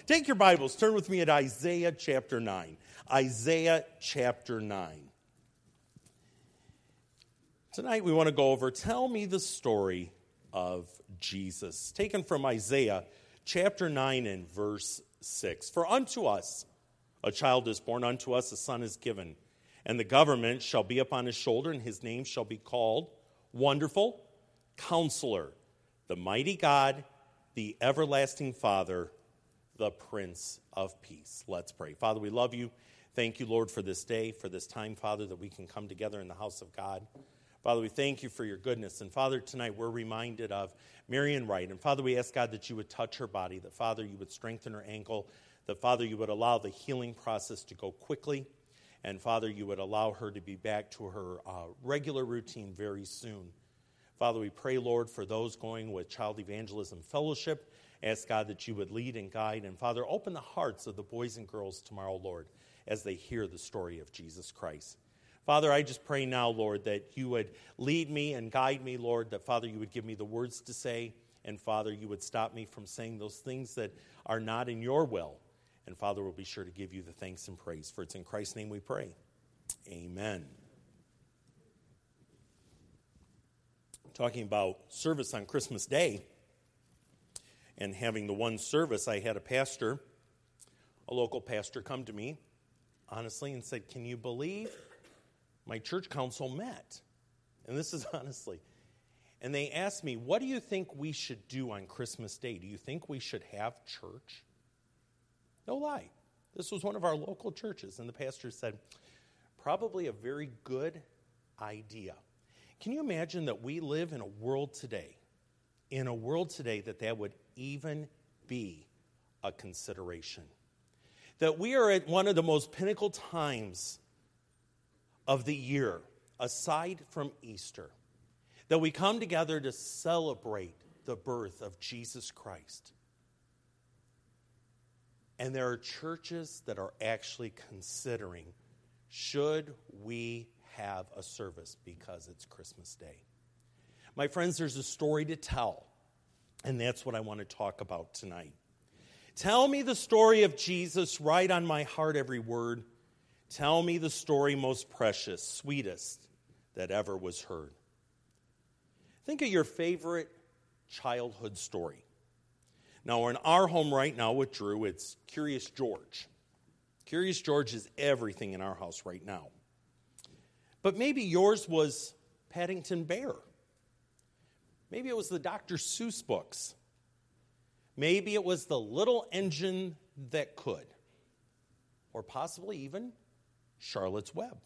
Take your Bibles, turn with me at Isaiah chapter 9. Isaiah chapter 9. Tonight we want to go over, tell me the story of Jesus. Taken from Isaiah chapter 9 and verse 6. For unto us a child is born, unto us a son is given, and the government shall be upon his shoulder, and his name shall be called Wonderful, Counselor, the Mighty God, the Everlasting Father, the Prince of Peace. Let's pray. Father, we love you. Thank you, Lord, for this day, for this time, Father, that we can come together in the house of God. Father, we thank you for your goodness. And Father, tonight we're reminded of Marian Wright. And Father, we ask God that you would touch her body, that Father, you would strengthen her ankle, that Father, you would allow the healing process to go quickly. And Father, you would allow her to be back to her regular routine very soon. Father, we pray, Lord, for those going with Child Evangelism Fellowship. Ask God that you would lead and guide. And Father, open the hearts of the boys and girls tomorrow, Lord, as they hear the story of Jesus Christ. Father, I just pray now, Lord, that you would lead me and guide me, Lord, that, Father, you would give me the words to say, and, Father, you would stop me from saying those things that are not in your will. And, Father, we'll be sure to give you the thanks and praise. For it's in Christ's name we pray. Amen. Talking about service on Christmas Day and having the one service, I had a local pastor, come to me, honestly, and said, can you believe my church council met? And this is honestly. And they asked me, what do you think we should do on Christmas Day? Do you think we should have church? No lie. This was one of our local churches. And the pastor said, probably a very good idea. Can you imagine that we live in a world today, that would even be a consideration? That we are at one of the most pinnacle times of the year, aside from Easter, that we come together to celebrate the birth of Jesus Christ. And there are churches that are actually considering, should we have a service because it's Christmas Day? My friends, there's a story to tell, and that's what I want to talk about tonight. Tell me the story of Jesus, write on my heart every word. Tell me the story most precious, sweetest that ever was heard. Think of your favorite childhood story. Now, in our home right now with Drew, it's Curious George. Curious George is everything in our house right now. But maybe yours was Paddington Bear. Maybe it was the Dr. Seuss books. Maybe it was the Little Engine That Could. Or possibly even Charlotte's Web.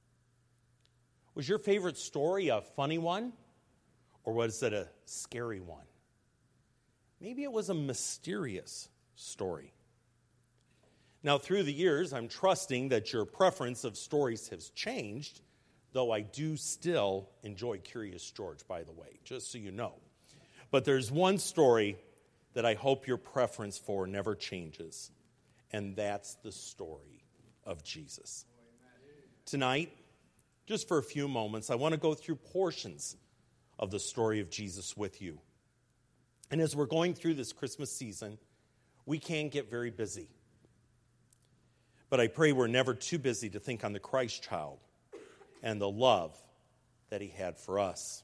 Was your favorite story a funny one? Or was it a scary one? Maybe it was a mysterious story. Now, through the years, I'm trusting that your preference of stories has changed, though I do still enjoy Curious George, by the way, just so you know. But there's one story that I hope your preference for never changes, and that's the story of Jesus. Tonight, just for a few moments, I want to go through portions of the story of Jesus with you. And as we're going through this Christmas season, we can get very busy. But I pray we're never too busy to think on the Christ child and the love that he had for us.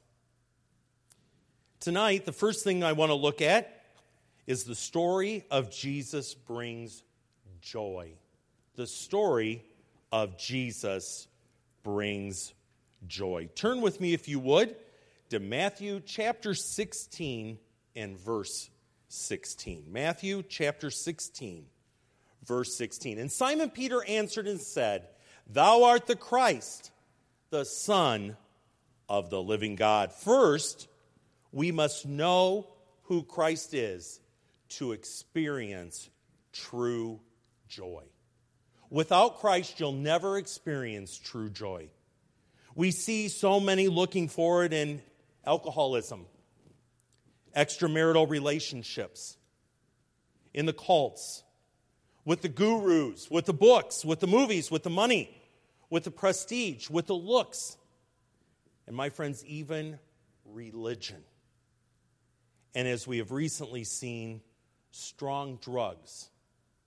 Tonight, the first thing I want to look at is the story of Jesus brings joy. The story of Jesus brings joy. Turn with me, if you would, to Matthew chapter 16 and verse 16. Matthew chapter 16, verse 16. And Simon Peter answered and said, Thou art the Christ, the Son of the living God. First, we must know who Christ is to experience true joy. Without Christ, you'll never experience true joy. We see so many looking for it in alcoholism, extramarital relationships, in the cults, with the gurus, with the books, with the movies, with the money, with the prestige, with the looks, and my friends, even religion. And as we have recently seen, strong drugs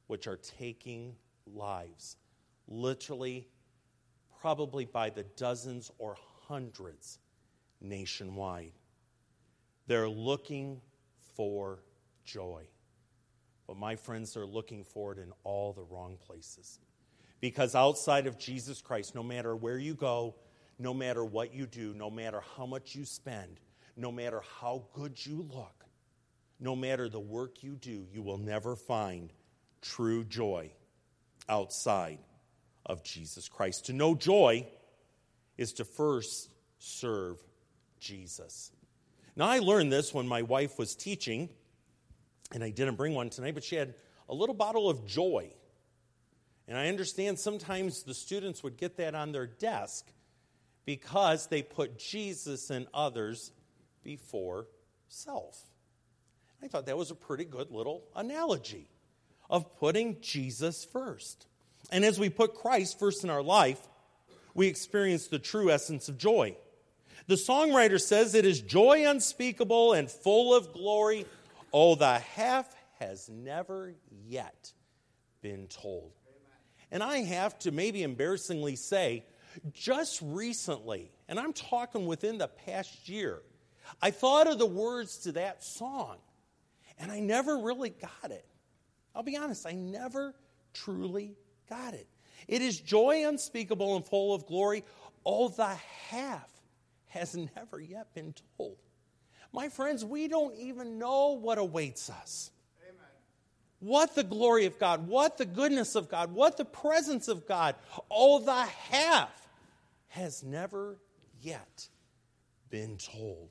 which are taking lives, literally, probably by the dozens or hundreds nationwide. They're looking for joy. But my friends, they're looking for it in all the wrong places. Because outside of Jesus Christ, no matter where you go, no matter what you do, no matter how much you spend, no matter how good you look, no matter the work you do, you will never find true joy outside of Jesus Christ. To know joy is to first serve Jesus. Now, I learned this when my wife was teaching, and I didn't bring one tonight, but she had a little bottle of joy. And I understand sometimes the students would get that on their desk because they put Jesus and others before self. I thought that was a pretty good little analogy of putting Jesus first. And as we put Christ first in our life, we experience the true essence of joy. The songwriter says, "It is joy unspeakable and full of glory. Oh, the half has never yet been told." And I have to maybe embarrassingly say, just recently, and I'm talking within the past year, I thought of the words to that song, and I never really got it. I'll be honest, I never truly got it. It is joy unspeakable and full of glory. Oh, the half has never yet been told. My friends, we don't even know what awaits us. Amen. What the glory of God, what the goodness of God, what the presence of God. Oh, the half has never yet been told.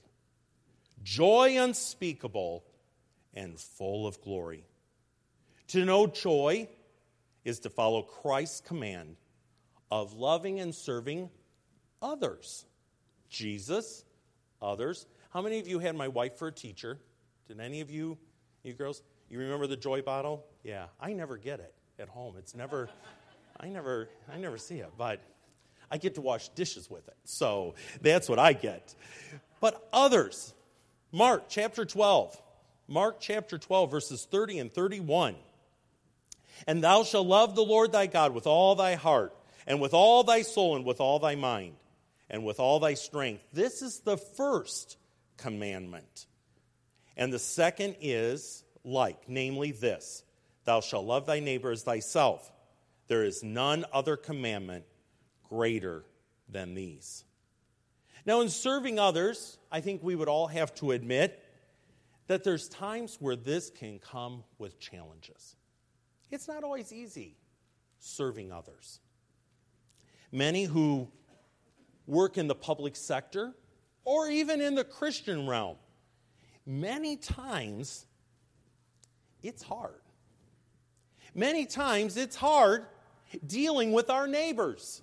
Joy unspeakable and full of glory. To know joy is to follow Christ's command of loving and serving others. Jesus, others. How many of you had my wife for a teacher? Did any of you girls, you remember the joy bottle? Yeah, I never get it at home. It's never, I never see it, but I get to wash dishes with it. So that's what I get. But others, Mark chapter 12, verses 30 and 31. "And thou shalt love the Lord thy God with all thy heart, and with all thy soul, and with all thy mind, and with all thy strength. This is the first commandment. And the second is like, namely this, thou shalt love thy neighbor as thyself. There is none other commandment greater than these." Now, in serving others, I think we would all have to admit that there's times where this can come with challenges. It's not always easy serving others. Many who work in the public sector or even in the Christian realm, many times it's hard. Many times it's hard dealing with our neighbors.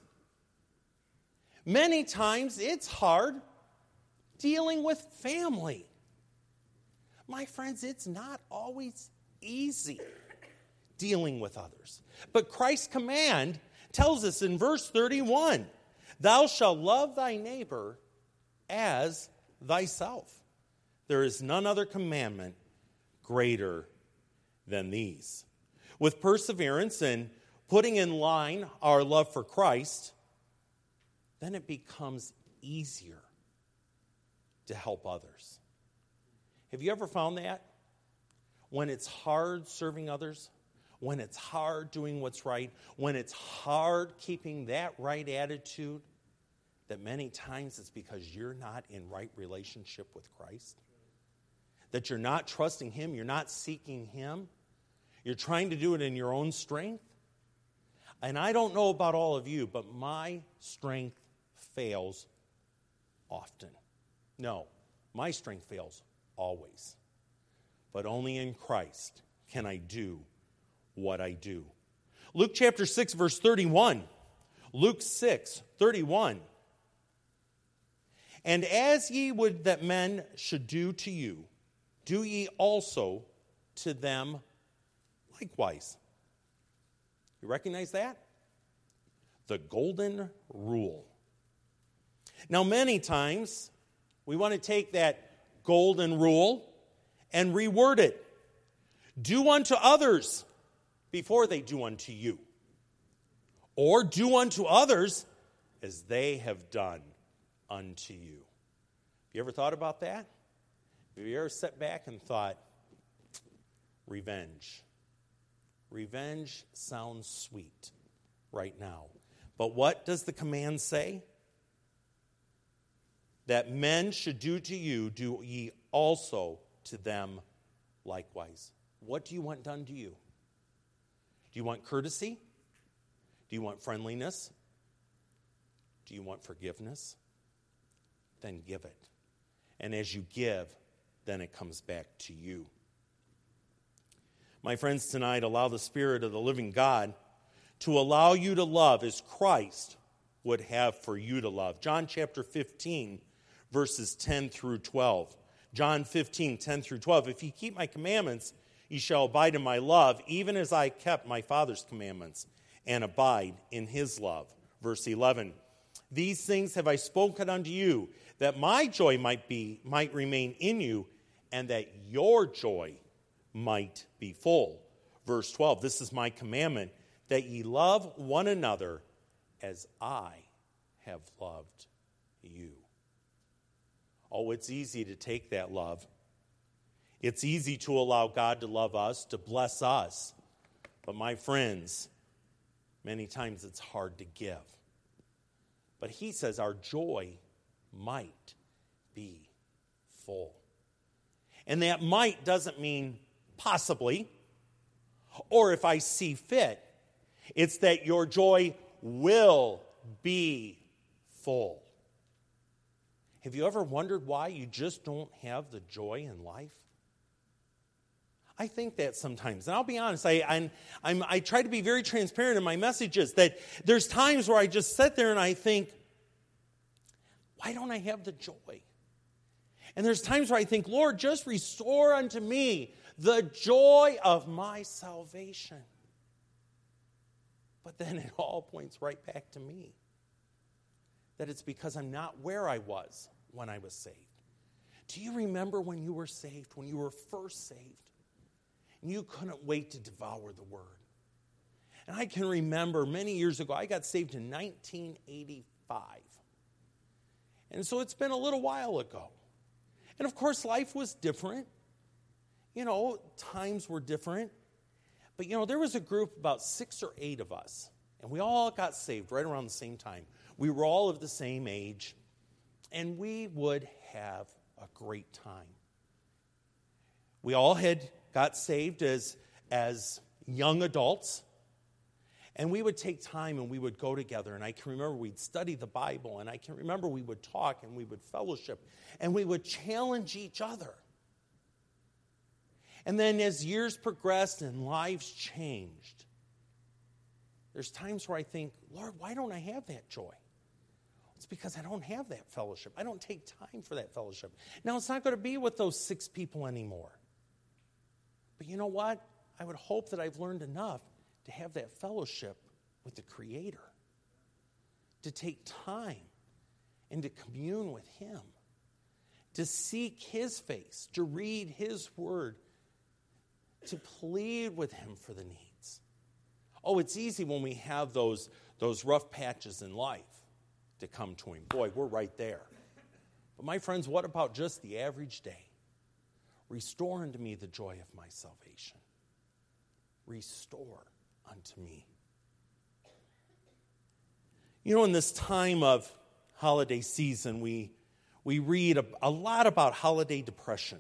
Many times it's hard dealing with family. My friends, it's not always easy dealing with others. But Christ's command tells us in verse 31, "Thou shalt love thy neighbor as thyself. There is none other commandment greater than these." With perseverance and putting in line our love for Christ, then it becomes easier to help others. Have you ever found that? When it's hard serving others, when it's hard doing what's right, when it's hard keeping that right attitude, that many times it's because you're not in right relationship with Christ. That you're not trusting Him, you're not seeking Him. You're trying to do it in your own strength. And I don't know about all of you, but my strength fails often. No, my strength fails always. But only in Christ can I do what I do. Luke chapter 6, verse 31. Luke 6, 31. "And as ye would that men should do to you, do ye also to them likewise." You recognize that? The golden rule. Now, many times, we want to take that golden rule and reword it. Do unto others before they do unto you. Or do unto others as they have done unto you. Have you ever thought about that? Have you ever sat back and thought, revenge? Revenge sounds sweet right now. But what does the command say? That men should do to you, do ye also to them likewise. What do you want done to you? Do you want courtesy? Do you want friendliness? Do you want forgiveness? Then give it. And as you give, then it comes back to you. My friends, tonight, allow the Spirit of the living God to allow you to love as Christ would have for you to love. John chapter 15, verses 10 through 12. John 15, 10 through 12. If ye keep my commandments, ye shall abide in my love, even as I kept my Father's commandments, and abide in his love. Verse 11. These things have I spoken unto you, that my joy might remain in you, and that your joy might be full. Verse 12. This is my commandment, that ye love one another as I have loved you. Oh, it's easy to take that love. It's easy to allow God to love us, to bless us. But my friends, many times it's hard to give. But he says our joy might be full. And that might doesn't mean possibly, or if I see fit. It's that your joy will be full. Have you ever wondered why you just don't have the joy in life? I think that sometimes, and I'll be honest, I try to be very transparent in my messages, that there's times where I just sit there and I think, why don't I have the joy? And there's times where I think, Lord, just restore unto me the joy of my salvation. But then it all points right back to me. That it's because I'm not where I was when I was saved. Do you remember when you were saved, when you were first saved? And you couldn't wait to devour the Word. And I can remember many years ago, I got saved in 1985. And so it's been a little while ago. And of course, life was different. You know, times were different. But you know, there was a group, about 6 or 8 of us, and we all got saved right around the same time. We were all of the same age, and we would have a great time. We all had got saved as young adults, and we would take time and we would go together, and I can remember we'd study the Bible, and I can remember we would talk and we would fellowship, and we would challenge each other. And then as years progressed and lives changed, there's times where I think, Lord, why don't I have that joy? It's because I don't have that fellowship. I don't take time for that fellowship. Now, it's not going to be with those 6 people anymore. But you know what? I would hope that I've learned enough to have that fellowship with the Creator, to take time and to commune with Him, to seek His face, to read His Word, to plead with Him for the needs. Oh, it's easy when we have those rough patches in life to come to Him. Boy, we're right there. But my friends, what about just the average day? Restore unto me the joy of my salvation. Restore unto me. You know, in this time of holiday season, we read a lot about holiday depression.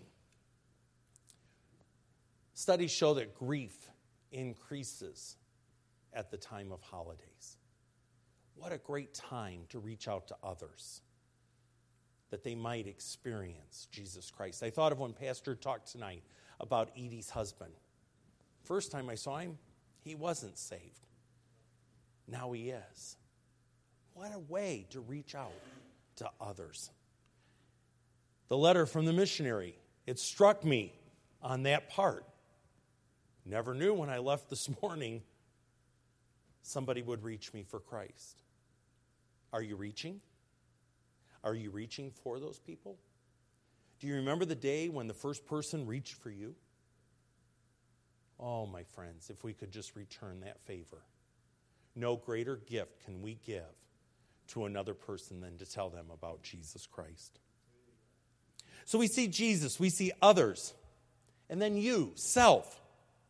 Studies show that grief increases at the time of holidays. What a great time to reach out to others, that they might experience Jesus Christ. I thought of when Pastor talked tonight about Edie's husband. First time I saw him, he wasn't saved. Now he is. What a way to reach out to others. The letter from the missionary, it struck me on that part. Never knew when I left this morning somebody would reach me for Christ. Are you reaching? Are you reaching for those people? Do you remember the day when the first person reached for you? Oh, my friends, if we could just return that favor. No greater gift can we give to another person than to tell them about Jesus Christ. So we see Jesus, we see others, and then you, self.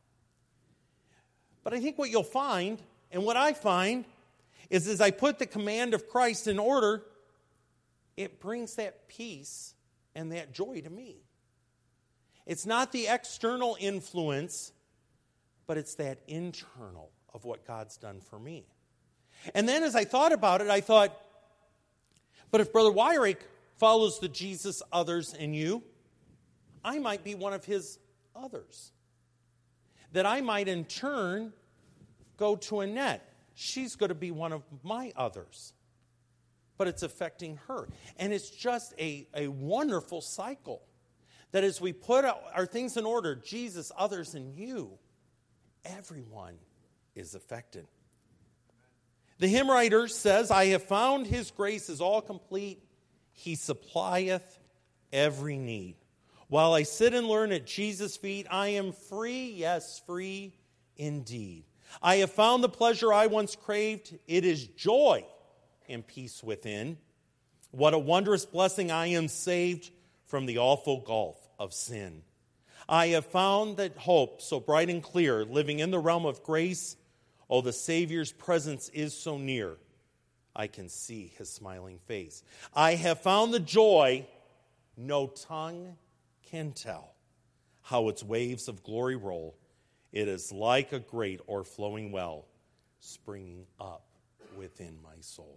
But I think what you'll find, and what I find, is as I put the command of Christ in order, it brings that peace and that joy to me. It's not the external influence, but it's that internal of what God's done for me. And then as I thought about it, I thought, but if Brother Wyrick follows the Jesus, others, and you, I might be one of his others. That I might in turn go to Annette. She's going to be one of my others. But it's affecting her. And it's just a wonderful cycle. That as we put our things in order, Jesus, others, and you, everyone is affected. The hymn writer says, I have found his grace is all complete. He supplieth every need. While I sit and learn at Jesus' feet, I am free, yes, free indeed. I have found the pleasure I once craved. It is joy and peace within. What a wondrous blessing I am saved from the awful gulf of sin. I have found that hope so bright and clear, living in the realm of grace. Oh, the Savior's presence is so near. I can see his smiling face. I have found the joy no tongue can tell. How its waves of glory roll. It is like a great o'erflowing well springing up within my soul.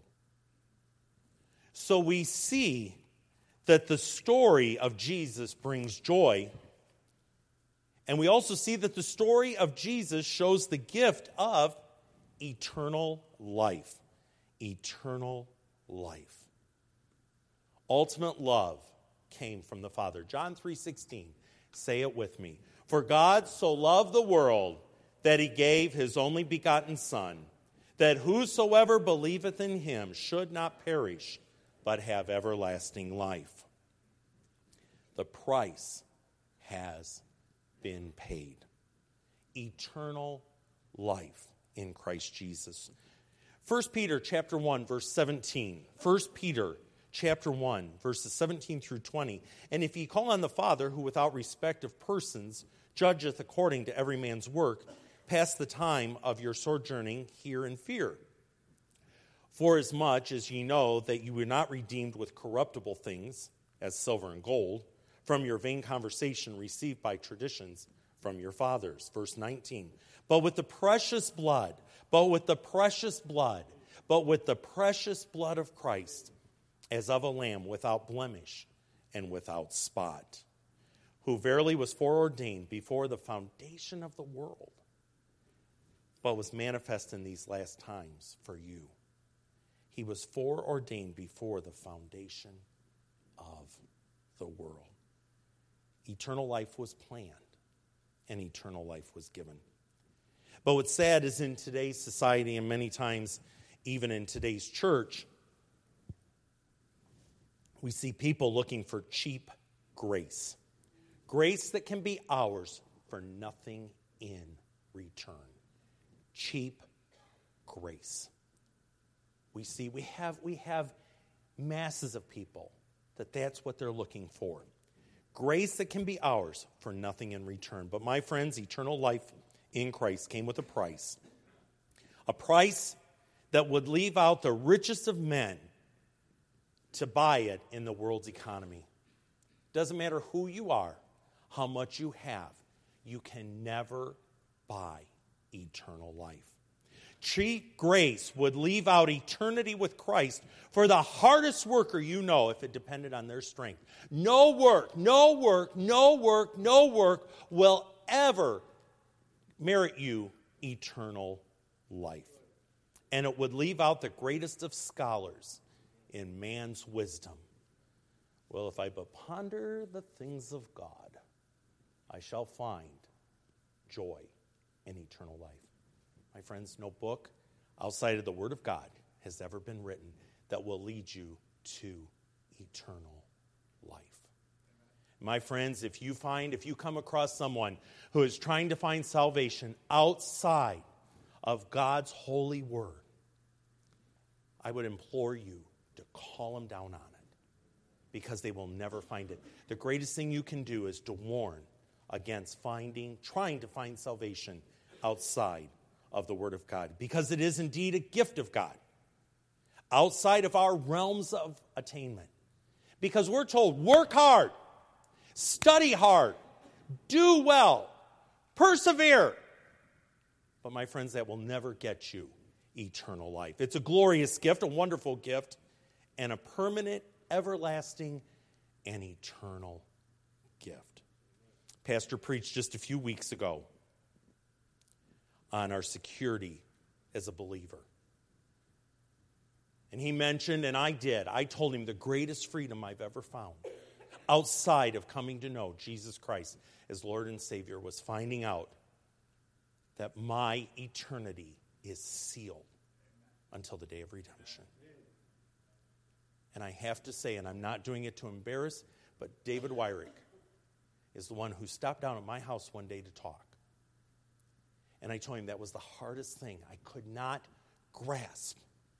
So we see that the story of Jesus brings joy. And we also see that the story of Jesus shows the gift of eternal life. Eternal life. Ultimate love came from the Father. John 3:16. Say it with me. For God so loved the world that he gave his only begotten Son, that whosoever believeth in him should not perish, but have everlasting life. The price has been paid. Eternal life in Christ Jesus. 1 Peter chapter 1, verse 17. 1 Peter chapter 1, verses 17 through 20. And if ye call on the Father, who without respect of persons judgeth according to every man's work, pass the time of your sojourning here in fear. Forasmuch as ye know that you were not redeemed with corruptible things, as silver and gold, from your vain conversation received by traditions from your fathers. Verse 19. But with the precious blood of Christ, as of a lamb without blemish and without spot, who verily was foreordained before the foundation of the world, but was manifest in these last times for you. He was foreordained before the foundation of the world. Eternal life was planned, and eternal life was given. But what's sad is in today's society, and many times even in today's church, we see people looking for cheap grace. Grace that can be ours for nothing in return. Cheap grace. We have masses of people that's what they're looking for. Grace that can be ours for nothing in return. But my friends, eternal life in Christ came with a price. A price that would leave out the richest of men to buy it in the world's economy. Doesn't matter who you are, how much you have, you can never buy eternal life. Cheap grace would leave out eternity with Christ for the hardest worker you know if it depended on their strength. No work will ever merit you eternal life. And it would leave out the greatest of scholars in man's wisdom. Well, if I but ponder the things of God, I shall find joy in eternal life. My friends, no book outside of the Word of God has ever been written that will lead you to eternal life. My friends, if you come across someone who is trying to find salvation outside of God's holy word, I would implore you to call them down on it, because they will never find it. The greatest thing you can do is to warn against trying to find salvation outside of the Word of God, because it is indeed a gift of God, outside of our realms of attainment. Because we're told, work hard, study hard, do well, persevere. But my friends, that will never get you eternal life. It's a glorious gift, a wonderful gift, and a permanent, everlasting, and eternal gift. Pastor preached just a few weeks ago on our security as a believer. And he mentioned, and I told him the greatest freedom I've ever found outside of coming to know Jesus Christ as Lord and Savior was finding out that my eternity is sealed until the day of redemption. And I have to say, and I'm not doing it to embarrass, but David Wyrick is the one who stopped down at my house one day to talk. And I told him that was the hardest thing. I could not grasp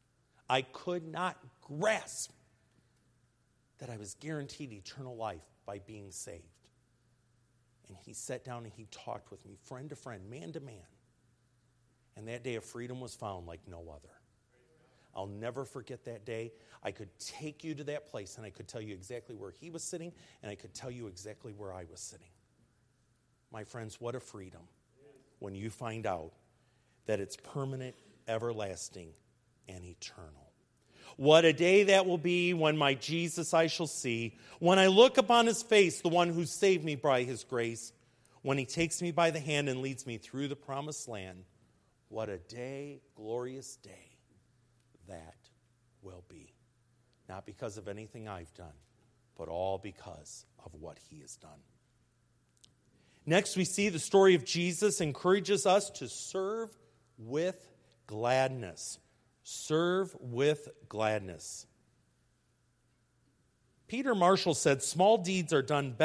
that I was guaranteed eternal life by being saved. And he sat down and he talked with me, friend to friend, man to man. And that day of freedom was found like no other. I'll never forget that day. I could take you to that place, and I could tell you exactly where he was sitting, and I could tell you exactly where I was sitting. My friends, what a freedom when you find out that it's permanent, everlasting, and eternal. What a day that will be when my Jesus I shall see, when I look upon his face, the one who saved me by his grace, when he takes me by the hand and leads me through the promised land. What a day, glorious day that will be. Not because of anything I've done, but all because of what he has done. Next, we see the story of Jesus encourages us to serve with gladness. Serve with gladness. Peter Marshall said, small deeds done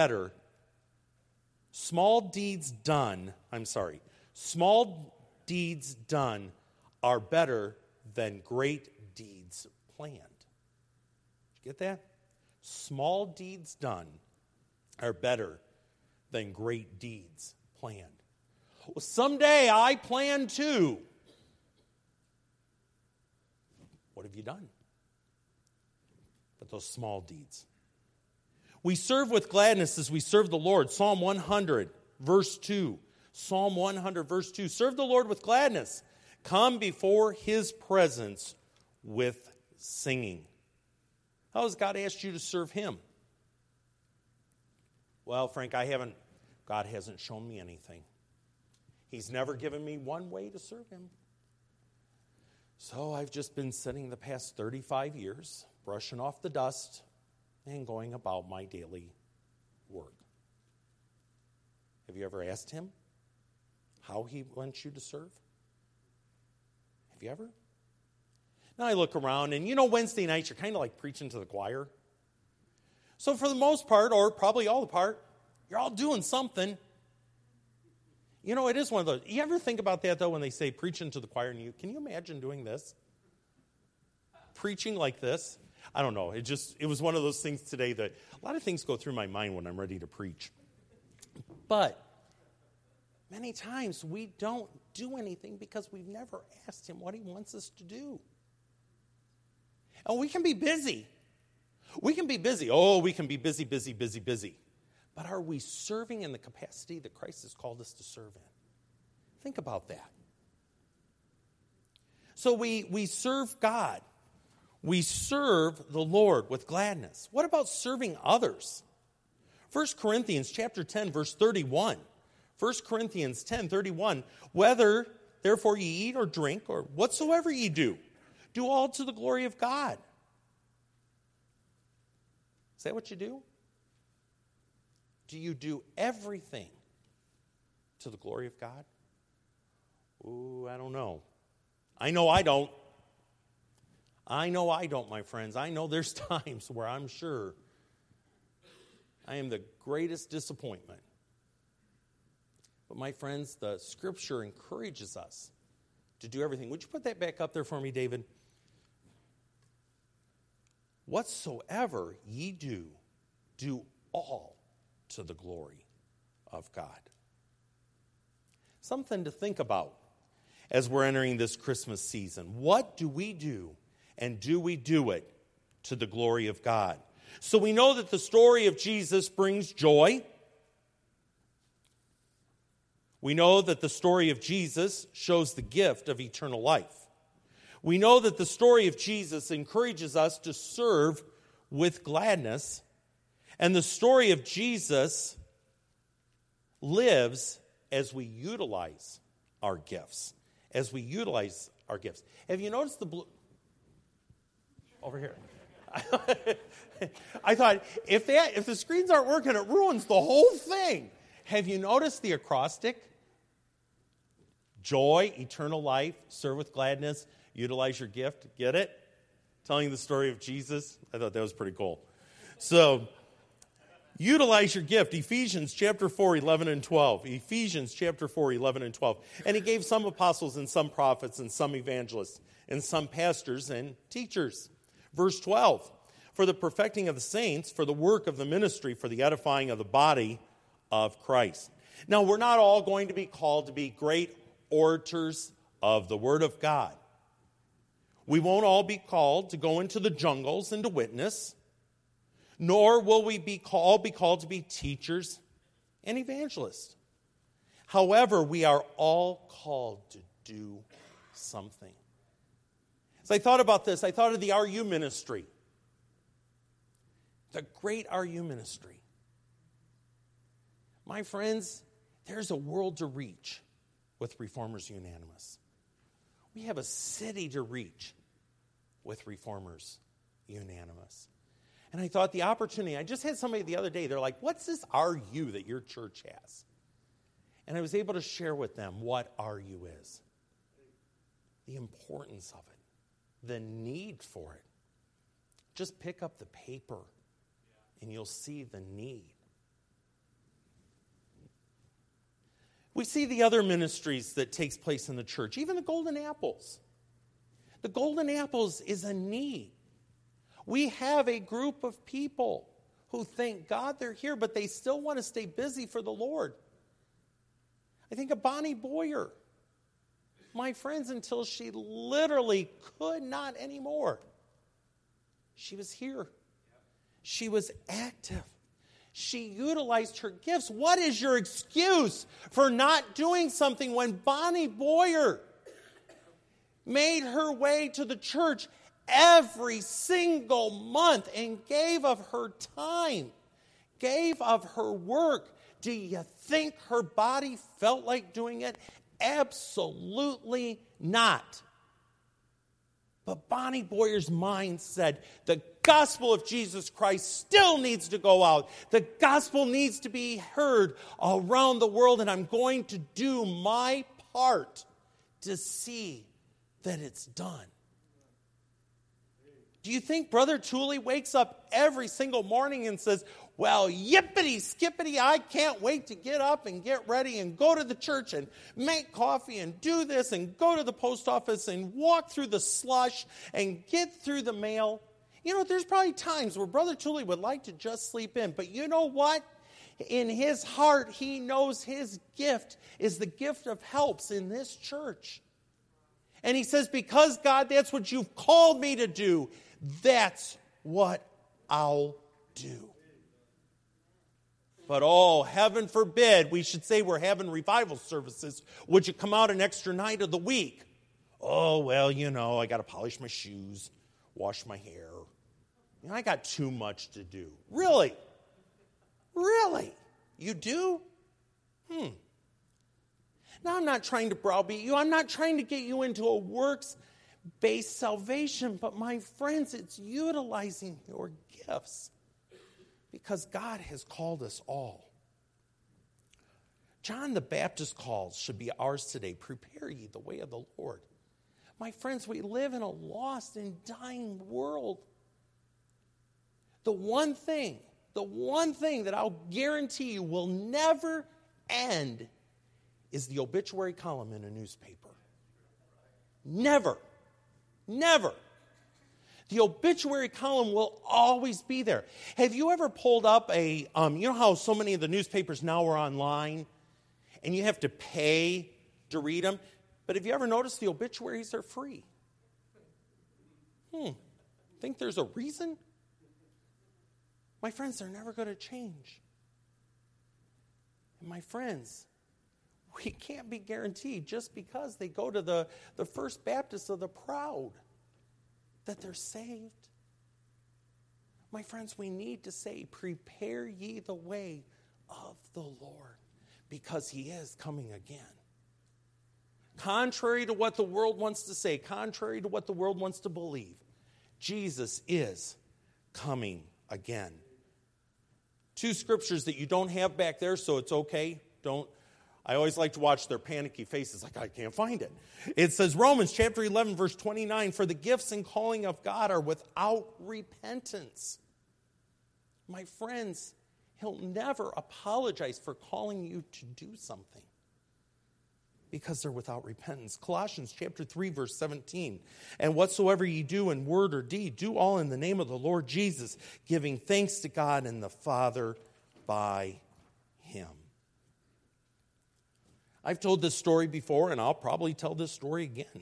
are better than great deeds planned. Did you get that? Small deeds done are better than great deeds planned. Well, someday I plan to. What have you done? But those small deeds. We serve with gladness as we serve the Lord. Psalm 100, verse 2. Psalm 100, verse 2. Serve the Lord with gladness. Come before his presence with singing. How has God asked you to serve him? Well, Frank, God hasn't shown me anything. He's never given me one way to serve him. So I've just been sitting the past 35 years, brushing off the dust and going about my daily work. Have you ever asked him how he wants you to serve? Have you ever? Now I look around, and Wednesday nights, you're kind of like preaching to the choir. So for the most part, or probably all the part, you're all doing something. It is one of those. You ever think about that, though, when they say preaching to the choir, and can you imagine doing this? Preaching like this? I don't know. It was one of those things today that a lot of things go through my mind when I'm ready to preach. But many times we don't do anything because we've never asked him what he wants us to do. And we can be busy. We can be busy. Oh, we can be busy. But are we serving in the capacity that Christ has called us to serve in? Think about that. So we serve God. We serve the Lord with gladness. What about serving others? 1 Corinthians chapter 10, verse 31. 1 Corinthians 10:31. Whether, therefore, ye eat or drink, or whatsoever ye do all to the glory of God. Is that what you do? Do you do everything to the glory of God? Ooh, I don't know. I know I don't. My friends. I know there's times where I'm sure I am the greatest disappointment. But my friends, the Scripture encourages us to do everything. Would you put that back up there for me, David? Whatsoever ye do, do all to the glory of God. Something to think about as we're entering this Christmas season. What do we do, and do we do it to the glory of God? So we know that the story of Jesus brings joy. We know that the story of Jesus shows the gift of eternal life. We know that the story of Jesus encourages us to serve with gladness. And the story of Jesus lives as we utilize our gifts. As we utilize our gifts. Have you noticed the blue? Over here. I thought, if the screens aren't working, it ruins the whole thing. Have you noticed the acrostic? Joy, eternal life, serve with gladness, utilize your gift. Get it? Telling the story of Jesus. I thought that was pretty cool. So, utilize your gift. Ephesians chapter 4, 11 and 12. Ephesians chapter 4, 11 and 12. And he gave some apostles and some prophets and some evangelists and some pastors and teachers. Verse 12. For the perfecting of the saints, for the work of the ministry, for the edifying of the body of Christ. Now, we're not all going to be called to be great orators of the Word of God. We won't all be called to go into the jungles and to witness, nor will we all be called to be teachers and evangelists. However, we are all called to do something. As I thought about this, I thought of the RU ministry. The great RU ministry. My friends, there's a world to reach with Reformers Unanimous. We have a city to reach with Reformers Unanimous. And I thought the opportunity, I just had somebody the other day, they're like, what's this RU that your church has? And I was able to share with them what RU is. The importance of it. The need for it. Just pick up the paper and you'll see the need. We see the other ministries that takes place in the church, even the Golden Apples. The Golden Apples is a need. We have a group of people who thank God they're here, but they still want to stay busy for the Lord. I think of Bonnie Boyer. My friends, until she literally could not anymore, she was here. She was active. She utilized her gifts. What is your excuse for not doing something when Bonnie Boyer made her way to the church every single month and gave of her time, gave of her work? Do you think her body felt like doing it? Absolutely not. But Bonnie Boyer's mind said, the gospel of Jesus Christ still needs to go out. The gospel needs to be heard around the world, and I'm going to do my part to see that it's done. Do you think Brother Tooley wakes up every single morning and says, well, yippity skippity, I can't wait to get up and get ready and go to the church and make coffee and do this and go to the post office and walk through the slush and get through the mail? You know, there's probably times where Brother Tooley would like to just sleep in. But you know what? In his heart, he knows his gift is the gift of helps in this church. And he says, because, God, that's what you've called me to do, that's what I'll do. But, oh, heaven forbid, we should say we're having revival services. Would you come out an extra night of the week? Oh, well, you know, I got to polish my shoes, wash my hair. You know, I got too much to do. Really? Really? You do? Now, I'm not trying to browbeat you. I'm not trying to get you into a works-based salvation. But, my friends, it's utilizing your gifts. Because God has called us all. John the Baptist calls should be ours today. Prepare ye the way of the Lord. My friends, we live in a lost and dying world. The one thing the one thing that I'll guarantee you will never end is the obituary column in a newspaper. Never. Never. The obituary column will always be there. Have you ever pulled up you know how so many of the newspapers now are online and you have to pay to read them? But have you ever noticed the obituaries are free? Think there's a reason? My friends, they're never going to change. And my friends, we can't be guaranteed just because they go to the First Baptist of the Proud that they're saved. My friends, we need to say, prepare ye the way of the Lord, because he is coming again. Contrary to what the world wants to say, contrary to what the world wants to believe, Jesus is coming again. Two scriptures that you don't have back there, so it's okay. I always like to watch their panicky faces like, I can't find it. It says, Romans chapter 11, verse 29, for the gifts and calling of God are without repentance. My friends, he'll never apologize for calling you to do something because they're without repentance. Colossians chapter 3, verse 17, and whatsoever ye do in word or deed, do all in the name of the Lord Jesus, giving thanks to God and the Father by him. I've told this story before, and I'll probably tell this story again.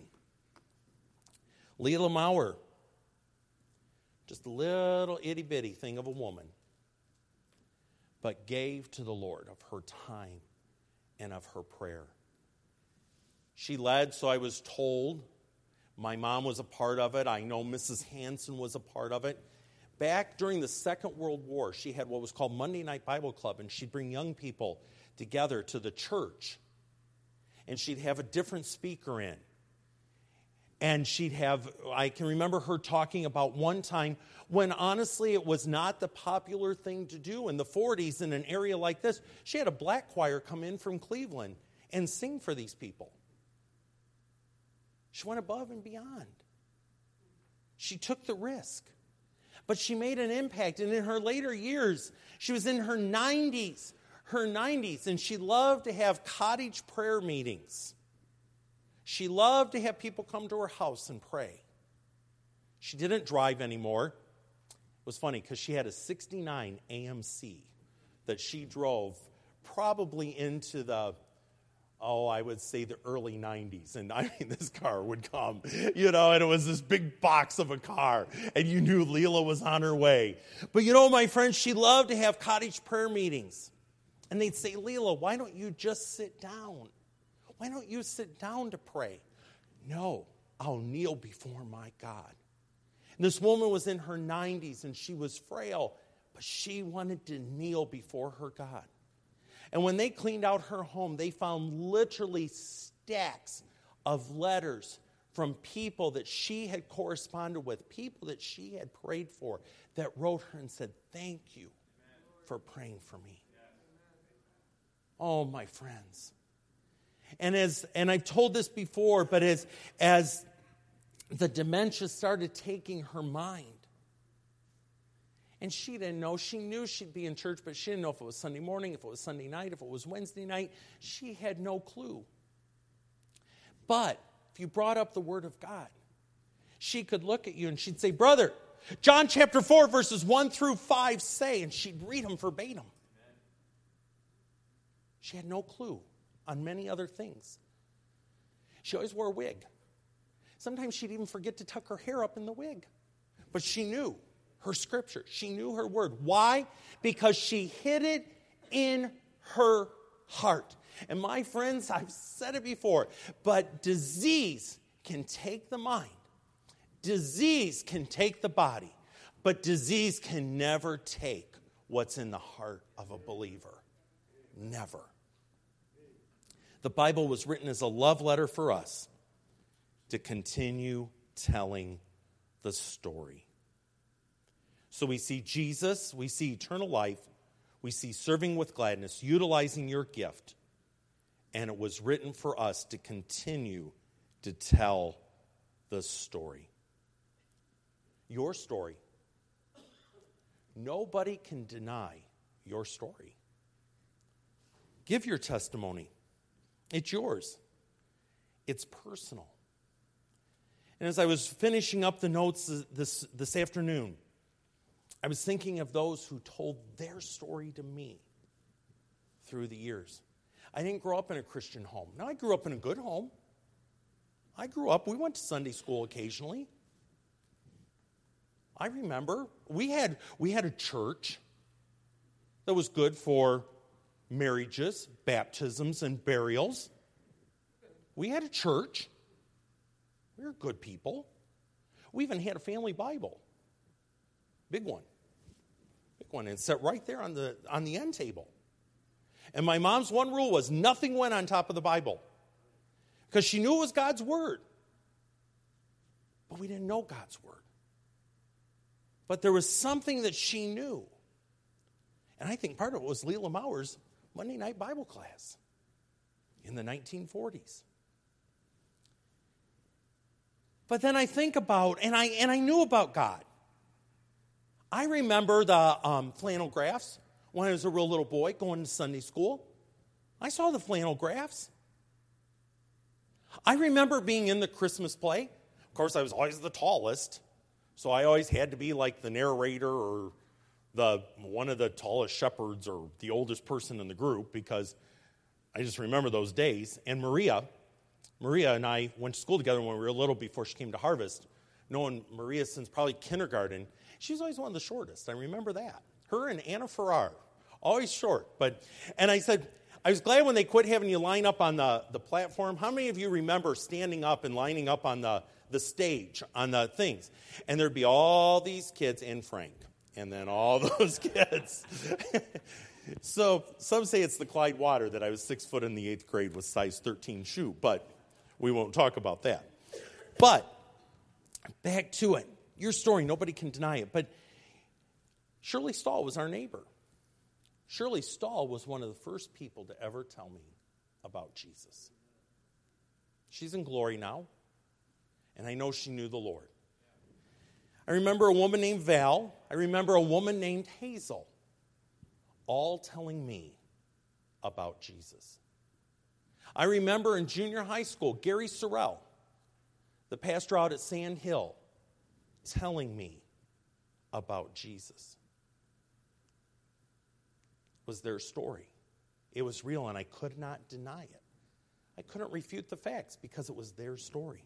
Leila Maurer, just a little itty-bitty thing of a woman, but gave to the Lord of her time and of her prayer. She led, so I was told. My mom was a part of it. I know Mrs. Hanson was a part of it. Back during the Second World War, she had what was called Monday Night Bible Club, and she'd bring young people together to the church. And she'd have a different speaker in. And I can remember her talking about one time when honestly it was not the popular thing to do in the 40s in an area like this. She had a black choir come in from Cleveland and sing for these people. She went above and beyond. She took the risk. But she made an impact. And in her later years, she was in her 90s, and she loved to have cottage prayer meetings. She loved to have people come to her house and pray. She didn't drive anymore. It was funny because she had a 69 AMC that she drove probably into I would say the early 90s. And I mean, this car would come, and it was this big box of a car. And you knew Leila was on her way. But my friends, she loved to have cottage prayer meetings. And they'd say, Leila, why don't you just sit down? Why don't you sit down to pray? No, I'll kneel before my God. And this woman was in her 90s and she was frail, but she wanted to kneel before her God. And when they cleaned out her home, they found literally stacks of letters from people that she had corresponded with, people that she had prayed for, that wrote her and said, thank you for praying for me. Oh, my friends. And I've told this before, but as the dementia started taking her mind, and she didn't know, she knew she'd be in church, but she didn't know if it was Sunday morning, if it was Sunday night, if it was Wednesday night. She had no clue. But if you brought up the Word of God, she could look at you and she'd say, brother, John chapter 4, verses 1 through 5 say, and she'd read them verbatim. She had no clue on many other things. She always wore a wig. Sometimes she'd even forget to tuck her hair up in the wig. But she knew her scripture. She knew her word. Why? Because she hid it in her heart. And my friends, I've said it before, but disease can take the mind. Disease can take the body. But disease can never take what's in the heart of a believer. Never. The Bible was written as a love letter for us to continue telling the story. So we see Jesus, we see eternal life, we see serving with gladness, utilizing your gift, and it was written for us to continue to tell the story. Your story. Nobody can deny your story. Give your testimony. It's yours. It's personal. And as I was finishing up the notes this afternoon, I was thinking of those who told their story to me through the years. I didn't grow up in a Christian home. No, I grew up in a good home. We went to Sunday school occasionally. I remember we had a church that was good for marriages, baptisms, and burials. We had a church. We were good people. We even had a family Bible. Big one. And it sat right there on the end table. And my mom's one rule was nothing went on top of the Bible. Because she knew it was God's word. But we didn't know God's word. But there was something that she knew. And I think part of it was Leela Maurer's Monday night Bible class in the 1940s. But then I think about, and I knew about God. I remember the flannel graphs when I was a real little boy going to Sunday school. I saw the flannel graphs. I remember being in the Christmas play. Of course, I was always the tallest, so I always had to be like the narrator or one of the tallest shepherds or the oldest person in the group, because I just remember those days. And Maria and I went to school together when we were little before she came to Harvest. Knowing Maria since probably kindergarten, she was always one of the shortest. I remember that. Her and Anna Farrar, always short. And I said, I was glad when they quit having you line up on the platform. How many of you remember standing up and lining up on the stage, on the things? And there'd be all these kids and Frank, and then all those kids. So some say it's the Clyde Water that I was 6 foot in the 8th grade with size 13 shoe, but we won't talk about that. But back to it. Your story, nobody can deny it. But Shirley Stahl was our neighbor. Shirley Stahl was one of the first people to ever tell me about Jesus. She's in glory now, and I know she knew the Lord. I remember a woman named Val. I remember a woman named Hazel, all telling me about Jesus. I remember in junior high school, Gary Sorrell, the pastor out at Sand Hill, telling me about Jesus. It was their story. It was real, and I could not deny it. I couldn't refute the facts because it was their story.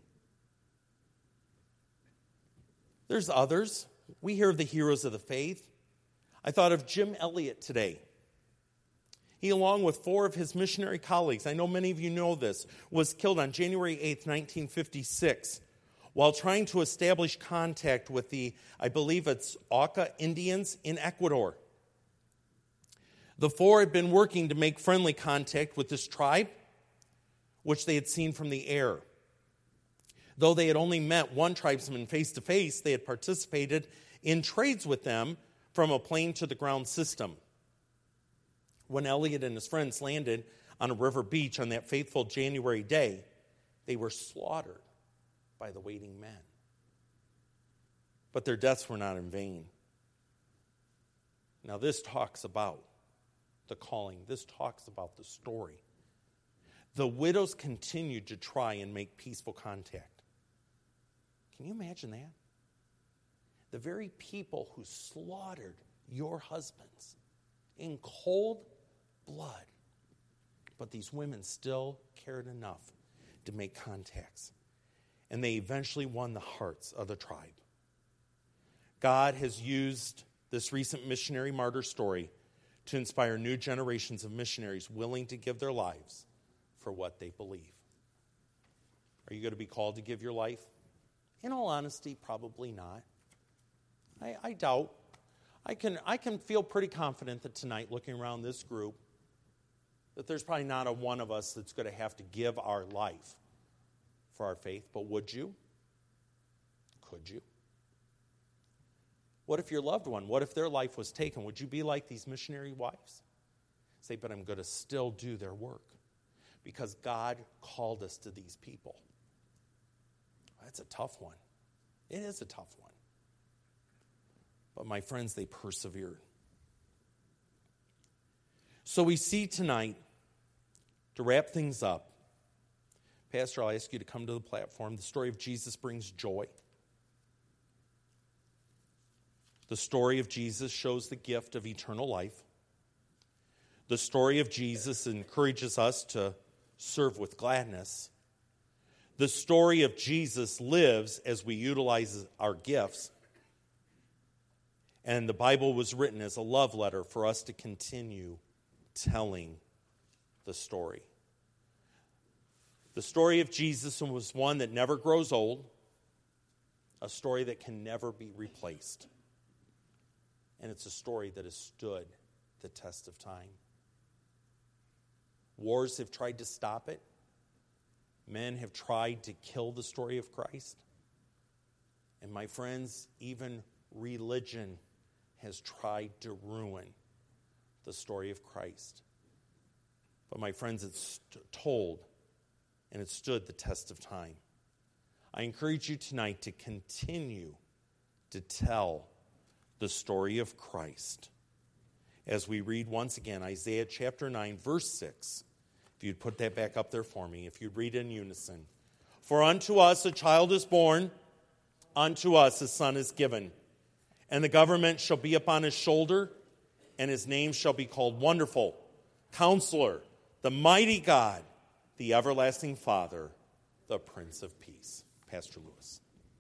There's others. We hear of the heroes of the faith. I thought of Jim Elliot today. He, along with 4 of his missionary colleagues, I know many of you know this, was killed on January 8th, 1956, while trying to establish contact with I believe it's Auca Indians in Ecuador. The 4 had been working to make friendly contact with this tribe, which they had seen from the air. Though they had only met one tribesman face to face, they had participated in trades with them from a plane to the ground system. When Elliot and his friends landed on a river beach on that fateful January day, they were slaughtered by the waiting men. But their deaths were not in vain. Now this talks about the calling. This talks about the story. The widows continued to try and make peaceful contact. Can you imagine that? The very people who slaughtered your husbands in cold blood. But these women still cared enough to make contacts. And they eventually won the hearts of the tribe. God has used this recent missionary martyr story to inspire new generations of missionaries willing to give their lives for what they believe. Are you going to be called to give your life? In all honesty, probably not. I doubt. I can feel pretty confident that tonight, looking around this group, that there's probably not a one of us that's going to have to give our life for our faith. But would you? Could you? What if your loved one, what if their life was taken? Would you be like these missionary wives? Say, but I'm going to still do their work because God called us to these people. That's a tough one. It is a tough one. But my friends, they persevered. So we see tonight, to wrap things up, Pastor, I'll ask you to come to the platform. The story of Jesus brings joy. The story of Jesus shows the gift of eternal life. The story of Jesus encourages us to serve with gladness. The story of Jesus lives as we utilize our gifts. And the Bible was written as a love letter for us to continue telling the story. The story of Jesus was one that never grows old, a story that can never be replaced. And it's a story that has stood the test of time. Wars have tried to stop it. Men have tried to kill the story of Christ. And my friends, even religion has tried to ruin the story of Christ. But my friends, it's told and it stood the test of time. I encourage you tonight to continue to tell the story of Christ as we read once again Isaiah chapter 9, verse 6. If you'd put that back up there for me, if you'd read in unison. For unto us a child is born, unto us a son is given, and the government shall be upon his shoulder, and his name shall be called Wonderful, Counselor, the Mighty God, the Everlasting Father, the Prince of Peace. Pastor Lewis.